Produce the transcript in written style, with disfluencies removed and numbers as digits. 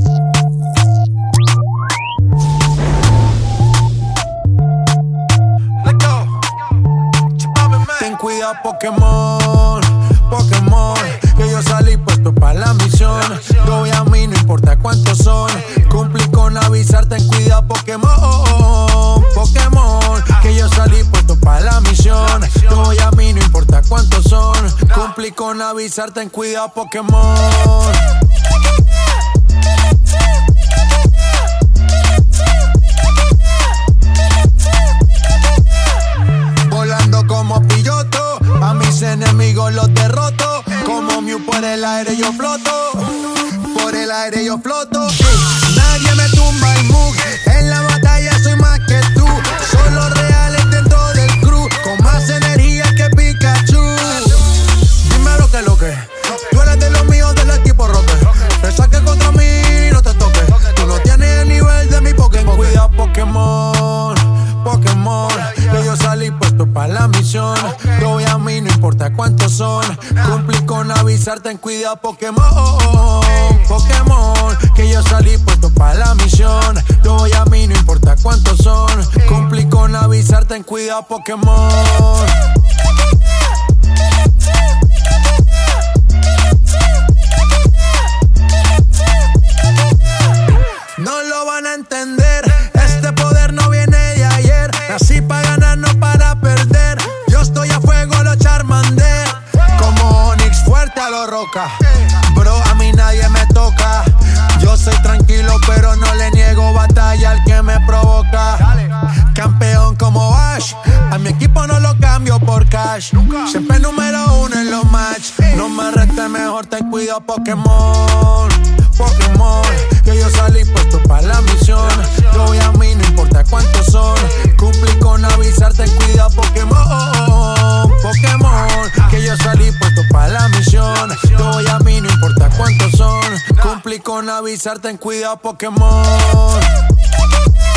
Ten cuidado, Pokémon, Pokémon, que yo salí puesto pa' la misión. Yo voy a mí, no importa cuántos son. Cumplí con avisar, ten cuidado, Pokémon, Pokémon, que yo salí puesto pa' la misión. Yo voy a mí, no importa cuántos son. Cumplí con avisar, ten cuidado, Pokémon. Como piloto, a mis enemigos los derroto. Como Mew por el aire yo floto. Por el aire yo floto. Nadie me tumba el mug. En la batalla soy más que tú. Solo reales dentro del crew. Con más energía que Pikachu. Dime lo que. Tú eres de los míos del equipo Rocket. Te saques contra mí, no te toques. Tú no tienes el nivel de mi Pokémon. Cuidado, Pokémon, Pokémon, que yo salí puesto pa' la misión. Yo voy a mí, no importa cuántos son. Cumplí con avisar, ten cuidado, Pokémon, Pokémon, que yo salí puesto pa' la misión. Yo voy a mí, no importa cuántos son. Cumplí con avisar, ten cuidado, Pokémon. No lo van a entender. Este poder no viene de ayer. Nací para ganar, no para perder. Yo estoy a fuego, lo Charmander. Como Onix, fuerte a lo Roca. Bro, a mí nadie me toca. Yo soy tranquilo, pero no le niego batalla al que me provoca. Campeón como Ash. A mi equipo no lo cambio por cash. Siempre número uno en los match. No me reste, mejor ten cuidado, Pokémon, Pokémon, que yo salí puesto pa' la misión. Yo voy a mí, no importa cuántos son. Cumplí con avisar, ten cuidado, Pokémon, Pokémon, que yo salí puesto pa' la misión. Yo voy a mí, no importa cuántos son. Cumplí con avisar, ten cuidado, Pokémon.